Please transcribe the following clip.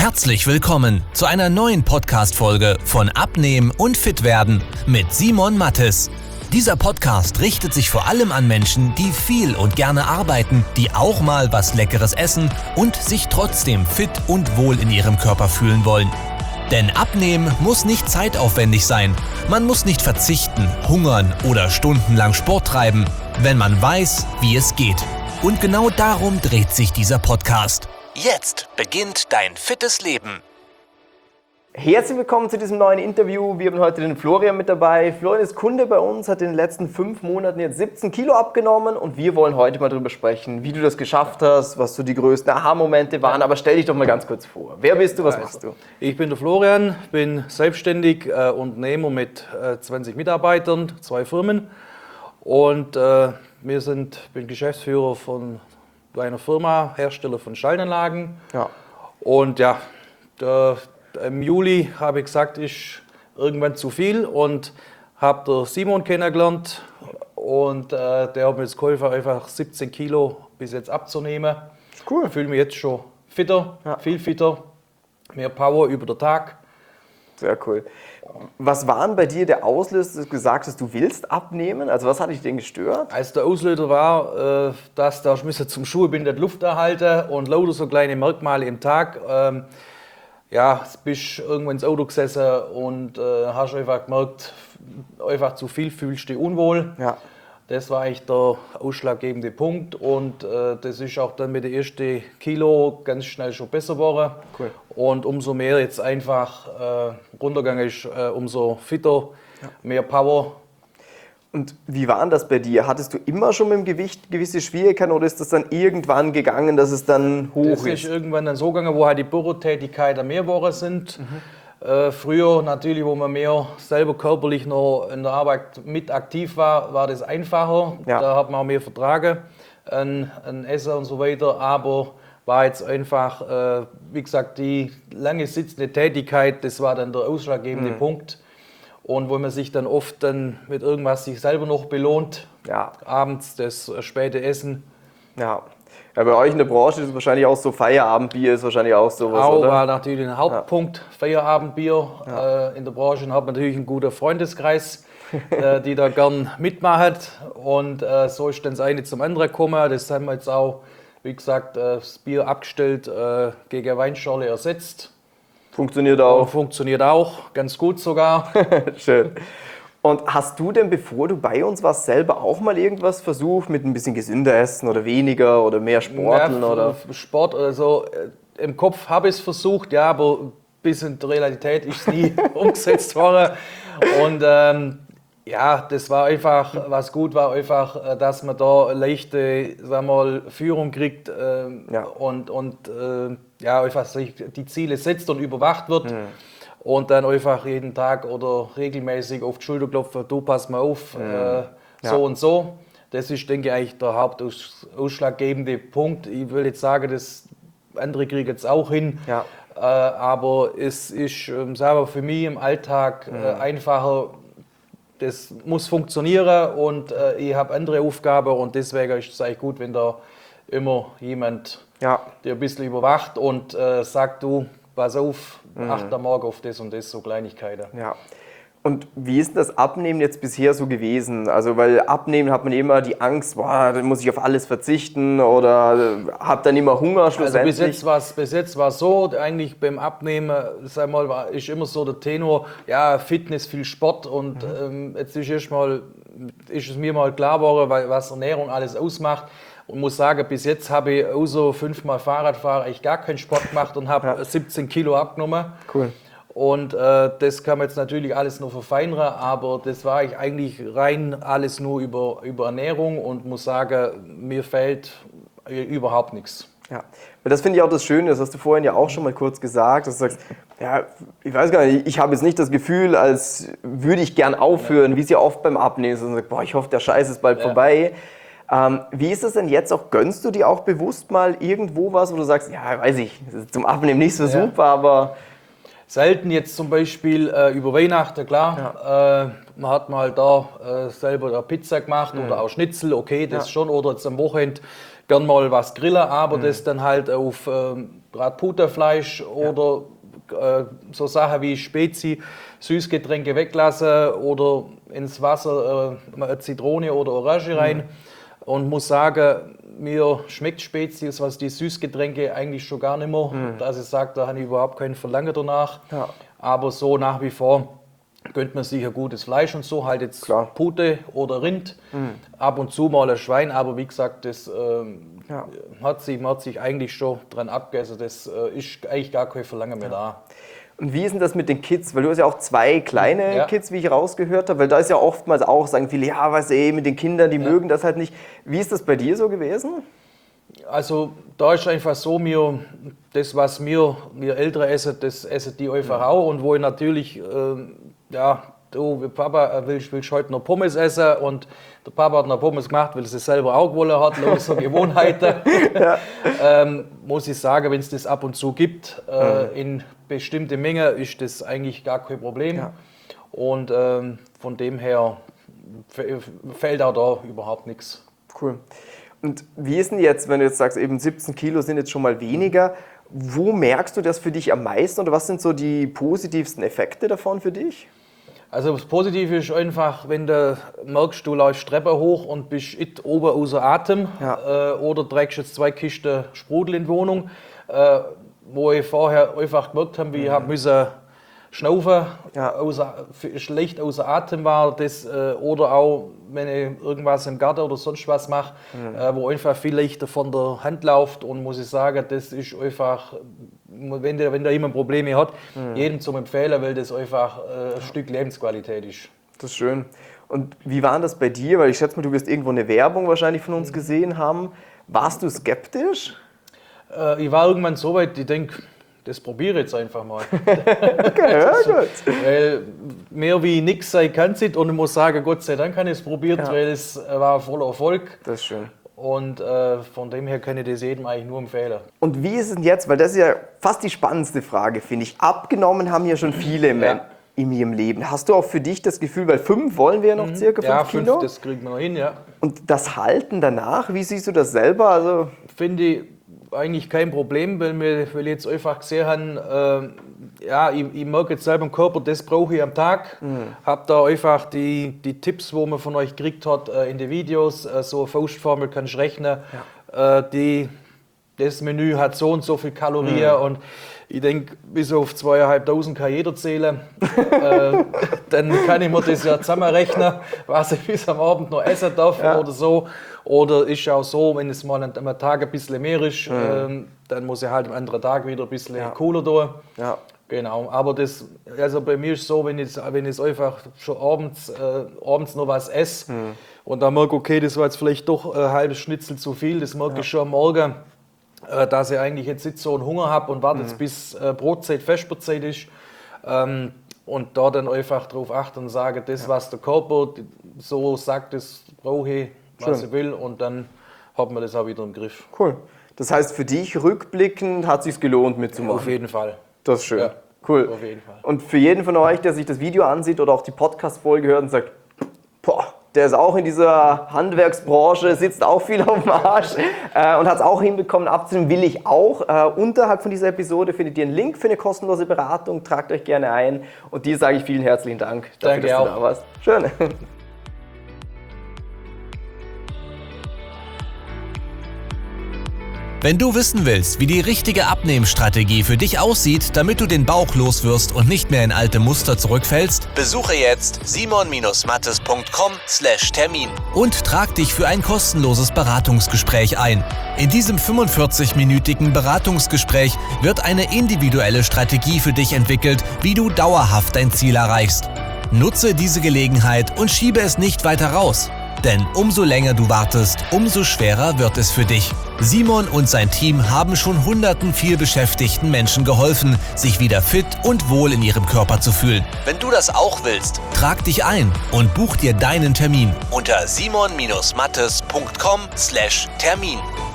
Herzlich willkommen zu einer neuen Podcast-Folge von Abnehmen und Fitwerden mit Simon Mattes. Dieser Podcast richtet sich vor allem an Menschen, die viel und gerne arbeiten, die auch mal was Leckeres essen und sich trotzdem fit und wohl in ihrem Körper fühlen wollen. Denn Abnehmen muss nicht zeitaufwendig sein. Man muss nicht verzichten, hungern oder stundenlang Sport treiben, wenn man weiß, wie es geht. Und genau darum dreht sich dieser Podcast. Jetzt beginnt dein fittes Leben. Herzlich willkommen zu diesem neuen Interview. Wir haben heute den Florian mit dabei. Florian ist Kunde bei uns, hat in den letzten 5 Monaten jetzt 17 Kilo abgenommen und wir wollen heute mal darüber sprechen, wie du das geschafft hast, was so die größten Aha-Momente waren. Aber stell dich doch mal ganz kurz vor. Wer bist du, was machst du? Ich bin der Florian, bin selbstständig Unternehmer mit 20 Mitarbeitern, 2 Firmen und bin Geschäftsführer von einer Firma, Hersteller von Schaltanlagen. Ja. Und ja, im Juli habe ich gesagt, ist irgendwann zu viel und habe den Simon kennengelernt und der hat mir jetzt geholfen, einfach 17 Kilo bis jetzt abzunehmen. Cool. Ich fühle mich jetzt schon fitter, viel fitter, mehr Power über den Tag. Sehr cool. Was war denn bei dir der Auslöser, dass du gesagt hast, du willst abnehmen? Also was hat dich denn gestört? Als der Auslöser war, dass da zum Schuhbinden die Luft erhalten und lauter so kleine Merkmale im Tag. Bist irgendwann ins Auto gesessen und hast einfach gemerkt, einfach zu viel, fühlst dich unwohl. Ja. Das war eigentlich der ausschlaggebende Punkt und das ist auch dann mit den ersten Kilo ganz schnell schon besser geworden. Cool. Und umso mehr jetzt einfach runtergegangen ist, umso fitter, mehr Power. Und wie war denn das bei dir? Hattest du immer schon mit dem Gewicht gewisse Schwierigkeiten oder ist das dann irgendwann gegangen, dass es dann hoch ist? Das ist irgendwann dann so gegangen, wo halt die Bürotätigkeiten mehr geworden sind. Früher natürlich, wo man mehr selber körperlich noch in der Arbeit mit aktiv war, war das einfacher. Ja. Da hat man auch mehr vertragen an Essen und so weiter. Aber war jetzt einfach, wie gesagt, die lange sitzende Tätigkeit, das war dann der ausschlaggebende Punkt. Und wo man sich dann oft dann mit irgendwas sich selber noch belohnt, abends das späte Essen. Ja. Ja, bei euch in der Branche ist es wahrscheinlich auch so, Feierabendbier ist wahrscheinlich auch sowas, Auch oder? war natürlich ein Hauptpunkt, Feierabendbier. In der Branche hat man natürlich einen guten Freundeskreis, die da gern mitmachen. Und so ist dann das eine zum anderen gekommen. Das haben wir jetzt auch, wie gesagt, das Bier abgestellt, gegen Weinschorle ersetzt. Funktioniert auch. Funktioniert auch, ganz gut sogar. Schön. Und hast du denn, bevor du bei uns warst, selber auch mal irgendwas versucht mit ein bisschen gesünder essen oder weniger oder mehr Sporteln? Oder? Sport, also im Kopf habe ich es versucht, ja, aber bis in der Realität ist es nie umgesetzt worden. Und das war einfach, was gut war, einfach, dass man da eine leichte, sagen wir mal, Führung kriegt und einfach sich die Ziele setzt und überwacht wird. Und dann einfach jeden Tag oder regelmäßig auf die Schulter klopfen, du pass mal auf, so und so. Das ist, denke ich, eigentlich der hauptausschlaggebende Punkt. Ich will jetzt sagen, das andere kriegen jetzt auch hin, aber es ist selber für mich im Alltag einfacher. Das muss funktionieren und ich habe andere Aufgaben und deswegen ist es eigentlich gut, wenn da immer jemand der ein bisschen überwacht und sagt, du, pass auf, achte morgen auf das und das, so Kleinigkeiten. Ja. Und wie ist das Abnehmen jetzt bisher so gewesen? Also, weil Abnehmen hat man immer die Angst, boah, dann muss ich auf alles verzichten oder hab dann immer Hunger schlussendlich. Also bis jetzt war es so, eigentlich beim Abnehmen, sag mal, ist immer so der Tenor, ja, Fitness, viel Sport und jetzt ist es mir mal klar geworden, was Ernährung alles ausmacht. Und muss sagen, bis jetzt habe ich außer 5-mal Fahrradfahren eigentlich gar keinen Sport gemacht und habe 17 Kilo abgenommen. Cool. Und das kann man jetzt natürlich alles noch verfeinern, aber das war ich eigentlich rein alles nur über Ernährung und muss sagen, mir fehlt überhaupt nichts. Ja, weil das finde ich auch das Schöne, das hast du vorhin ja auch schon mal kurz gesagt, dass du sagst, ja, ich weiß gar nicht, ich habe jetzt nicht das Gefühl, als würde ich gern aufhören, wie es ja oft beim Abnehmen ist und sagt, boah, ich hoffe, der Scheiß ist bald vorbei. Wie ist es denn jetzt auch? Gönnst du dir auch bewusst mal irgendwo was, wo du sagst, ja, weiß ich, das ist zum Abnehmen nicht so super, aber... Selten jetzt zum Beispiel über Weihnachten, klar. Man hat mal da selber Pizza gemacht oder auch Schnitzel, okay, das schon. Oder jetzt am Wochenende gern mal was grillen, aber das dann halt auf Bratputerfleisch oder so Sachen wie Spezi, Süßgetränke weglassen oder ins Wasser eine Zitrone oder Orange rein. Und muss sagen, mir schmeckt Spezi, was die Süßgetränke eigentlich schon gar nicht mehr. Dass ich sage, da habe ich überhaupt kein Verlangen danach. Ja. Aber so nach wie vor gönnt man sich ein gutes Fleisch und so, halt jetzt Pute oder Rind, ab und zu mal ein Schwein, aber wie gesagt, das man hat sich eigentlich schon dran abgegessen, das ist eigentlich gar kein Verlangen mehr da. Und wie ist denn das mit den Kids? Weil du hast ja auch 2 kleine Kids, wie ich rausgehört habe, weil da ist ja oftmals auch, sagen viele, ja, weißt du, mit den Kindern, die mögen das halt nicht. Wie ist das bei dir so gewesen? Also da ist einfach so, das was wir Ältere essen, das essen die einfach auch. Und wo ich natürlich, du Papa, willst heute noch Pommes essen? Und der Papa hat noch Pommes gemacht, weil er es selber auch gewollt hat, los so Gewohnheiten. Muss ich sagen, wenn es das ab und zu gibt, in bestimmte Menge, ist das eigentlich gar kein Problem. Ja. Und von dem her fällt auch da überhaupt nichts. Cool. Und wie ist denn jetzt, wenn du jetzt sagst, eben 17 Kilo sind jetzt schon mal weniger, wo merkst du das für dich am meisten oder was sind so die positivsten Effekte davon für dich? Also das Positive ist einfach, wenn du merkst, du läufst Treppe hoch und bist oben außer Atem oder trägst jetzt 2 Kisten Sprudel in die Wohnung, wo ich vorher einfach gemerkt habe, wie ich müssen schnaufen, schlecht außer Atem war, das, oder auch, wenn ich irgendwas im Garten oder sonst was mache, wo einfach viel leichter von der Hand läuft und muss ich sagen, das ist einfach, wenn da jemand Probleme hat, jedem zum Empfehlen, weil das einfach ein Stück Lebensqualität ist. Das ist schön. Und wie war das bei dir? Weil ich schätze mal, du wirst irgendwo eine Werbung wahrscheinlich von uns gesehen haben. Warst du skeptisch? Ich war irgendwann so weit, ich denke, das probiere ich jetzt einfach mal. Okay, ja, gut. Weil mehr wie nichts sein kann es nicht und ich muss sagen, Gott sei Dank habe ich es probiert, weil es war voller Erfolg. Das ist schön. Und von dem her kann ich das jedem eigentlich nur empfehlen. Und wie ist es denn jetzt, weil das ist ja fast die spannendste Frage, finde ich. Abgenommen haben ja schon viele in ihrem Leben. Hast du auch für dich das Gefühl, weil 5 wollen wir ja noch circa 5 Kilo? Ja, 5, das kriegen wir noch hin, ja. Und das Halten danach, wie siehst du das selber? Also finde ich eigentlich kein Problem, weil wir jetzt einfach gesehen haben, ich merke jetzt selber im Körper, das brauche ich am Tag. Habe da einfach die Tipps, wo man von euch gekriegt hat in den Videos, so eine Faustformel kannst du rechnen. Das Menü hat so und so viel Kalorien und ich denke, bis auf 2.500 kann jeder zählen. Dann kann ich mir das ja zusammenrechnen, was ich bis am Abend noch essen darf oder so. Oder ist auch so, wenn es mal an einem Tag ein bisschen mehr ist, dann muss ich halt am anderen Tag wieder ein bisschen cooler tun. Ja. Genau, aber also bei mir ist es so, wenn ich einfach schon abends noch was esse und dann merke, okay, das war jetzt vielleicht doch ein halbes Schnitzel zu viel, das merke ich schon am Morgen, dass ich eigentlich jetzt nicht so einen Hunger habe und warte jetzt bis Brotzeit, Vesperzeit ist und da dann einfach darauf achten und sagen, das, was der Körper so sagt, das brauche ich, was ich will und dann hat man das auch wieder im Griff. Cool. Das heißt, für dich rückblickend hat es sich gelohnt mitzumachen? Auf jeden Fall. Das ist schön. Ja, cool. Auf jeden Fall. Und für jeden von euch, der sich das Video ansieht oder auch die Podcast-Folge hört und sagt, boah, der ist auch in dieser Handwerksbranche, sitzt auch viel auf dem Arsch und hat es auch hinbekommen abzunehmen, will ich auch. Unterhalb von dieser Episode findet ihr einen Link für eine kostenlose Beratung, tragt euch gerne ein und dir sage ich vielen herzlichen Dank dafür, dass du da warst. Schön. Wenn du wissen willst, wie die richtige Abnehmstrategie für dich aussieht, damit du den Bauch loswirst und nicht mehr in alte Muster zurückfällst, besuche jetzt simon-mattes.com/Termin und trag dich für ein kostenloses Beratungsgespräch ein. In diesem 45-minütigen Beratungsgespräch wird eine individuelle Strategie für dich entwickelt, wie du dauerhaft dein Ziel erreichst. Nutze diese Gelegenheit und schiebe es nicht weiter raus. Denn umso länger du wartest, umso schwerer wird es für dich. Simon und sein Team haben schon hunderten vielbeschäftigten Menschen geholfen, sich wieder fit und wohl in ihrem Körper zu fühlen. Wenn du das auch willst, trag dich ein und buch dir deinen Termin unter simon-mattes.com/Termin.